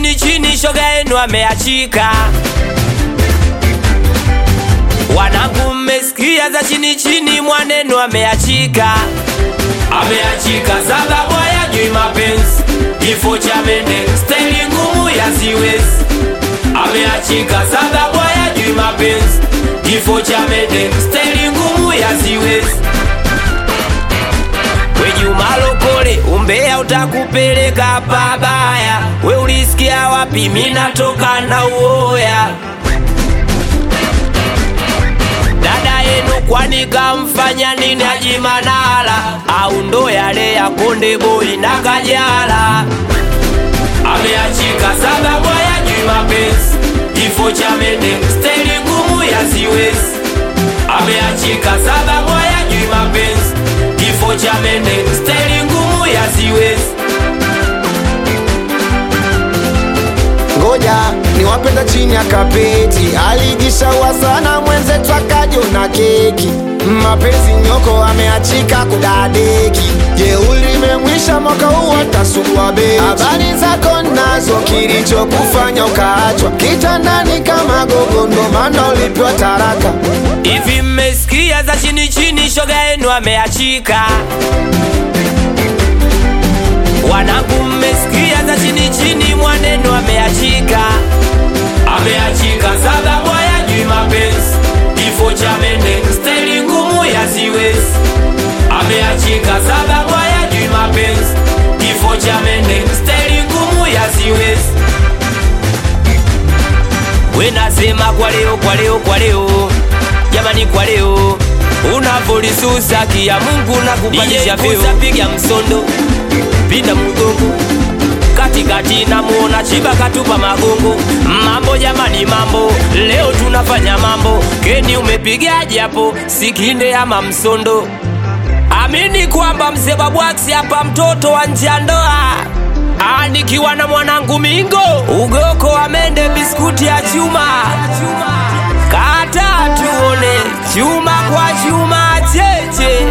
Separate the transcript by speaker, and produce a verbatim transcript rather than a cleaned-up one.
Speaker 1: chini chini shoga yenu ameachika. Wanangu mmesikia za chini chini mwanenu ameachika. Ameachika sababu hayajui mapenzi, kifo cha mende staili ngumu ya siwezi. Ameachika sababu hayajui mapenzi, kifo cha mende staili ngumu ya siwezi. We Juma Lokole umbea utakupeleka pabaya. We ulisikia wapi mimi natoka na uoya? Dada yenu kwani kamfanya nini Haji Manara? Au ndo yale ya Konde Boy na Kajala? Ameachika sababu hayajui mapenzi, kifo cha mende staili ngumu ya siwezi. Ameachika sababu hayajui mapenzi, kifo cha mende staili ngumu ya siwezi.
Speaker 2: Ngoja ni wapenda chini ya kapeti, alijishaua sana mwenzetu akajona keki. Mapenzi nyoko ameachika kudadeki, jeuli memwisha mwaka huu atasugua beti. Habari zako nazo kilicho kufanya ukaachwa kitandani kama gogo, ndo maana ulipewa taraka.
Speaker 1: Hivi mmesikia za chini chini shoga yenu ameachika? Wanangu mmesikia za chini chini mwanenu ameachika. Ameachika sababu hayajui mapenzi, kifo cha mende staili ngumu ya siwezi. Ameachika sababu hayajui mapenzi, kifo cha mende staili ngumu ya siwezi. We nasema kwa leo, kwa leo, kwa leo, jamani kwa leo, unavolisusa kia Mungu na kupandisha vyo. Piga msondo, pinda mgongo, katikati na muona chiba katupa magongo. Mambo jamani mambo, leo tunafanya mambo. Keni umepigaje hapo, Sikinde ama Msondo? Amini kwamba mzee Babwax hapa mtoto wa njandoa. Ah, nikiwa na mwanangu Mingo, ugoko wa mende biskuti ya chuma. Kata tuone chuma kwa chuma cheche.